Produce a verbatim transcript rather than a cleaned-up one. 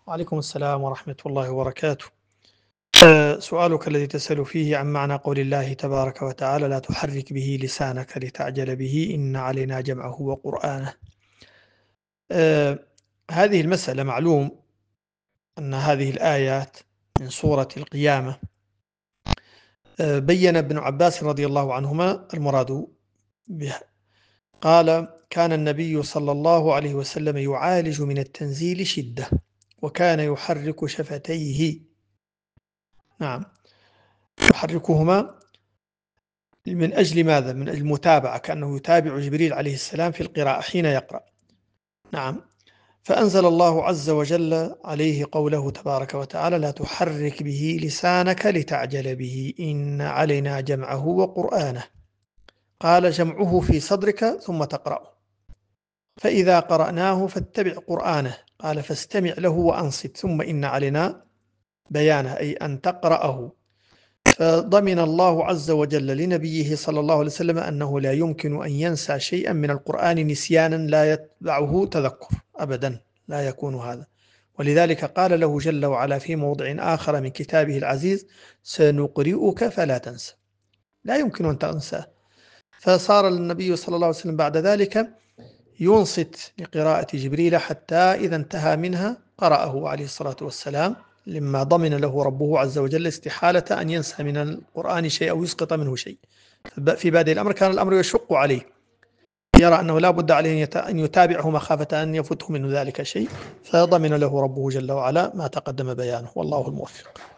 وعليكم السلام ورحمة الله وبركاته. آه، سؤالك الذي تسأل فيه عن معنى قول الله تبارك وتعالى: لا تحرك به لسانك لتعجل به إن علينا جمعه وقرآنه. آه، هذه المسألة معلوم أن هذه الآيات من سورة القيامة. آه، بين ابن عباس رضي الله عنهما المراد بها. قال: كان النبي صلى الله عليه وسلم يعالج من التنزيل شدة وكان يحرك شفتيه، نعم، يحركهما من أجل ماذا؟ من أجل المتابعة، كأنه يتابع جبريل عليه السلام في القراءة حين يقرأ. نعم. فأنزل الله عز وجل عليه قوله تبارك وتعالى: لا تحرك به لسانك لتعجل به إن علينا جمعه وقرآنه. قال: جمعه في صدرك ثم تقرأه، فإذا قرأناه فاتبع قرآنه. قال: فاستمع له وأنصت ثم إن علينا بيانه، أي أن تقرأه. فضمن الله عز وجل لنبيه صلى الله عليه وسلم أنه لا يمكن أن ينسى شيئا من القرآن نسيانا لا يتبعه تذكر أبدا، لا يكون هذا. ولذلك قال له جل وعلا في موضع آخر من كتابه العزيز: سنقرئك فلا تنسى. لا يمكن أن تنسى. فصار النبي صلى الله عليه وسلم بعد ذلك ينصت لقراءة جبريل حتى إذا انتهى منها قرأه عليه الصلاة والسلام، لما ضمن له ربه عز وجل استحالة أن ينسى من القرآن شيء أو يسقط منه شيء. في بادئ الأمر كان الأمر يشق عليه، يرى أنه لا بد عليه أن يتابعه مخافة أن يفوته منه ذلك شيء، فضمن له ربه جل وعلا ما تقدم بيانه، والله الموفق.